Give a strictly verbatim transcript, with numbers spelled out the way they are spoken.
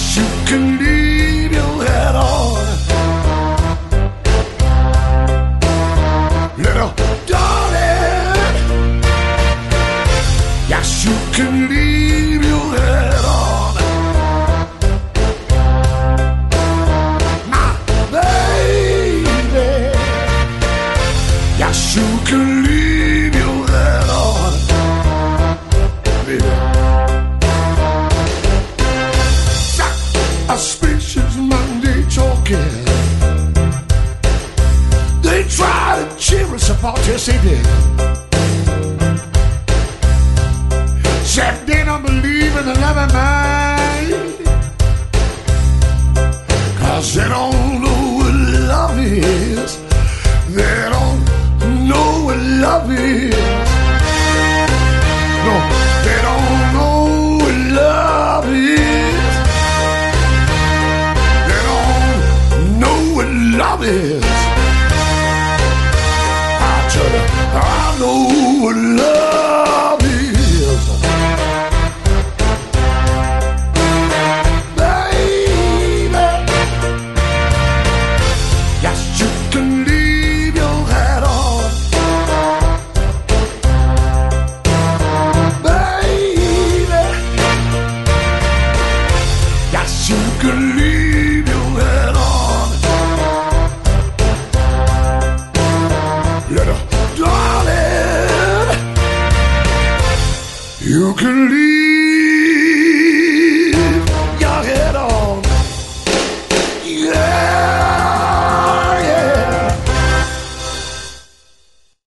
you can leave your head on. Little darling, yes, you can leave your head on. My baby, yes, you can leave your head on. Baby. A species Monday talking. They try to cheer us apart, yes they did. Said they don't believe in the love of mine, cause they don't know what love is. They don't know what love is. No, they don't know what love is. They don't know what love is. I tell you, I know what love is. Baby, yes, you can leave your hat on. Baby, yes, you can leave your hat on. Little darling, you can leave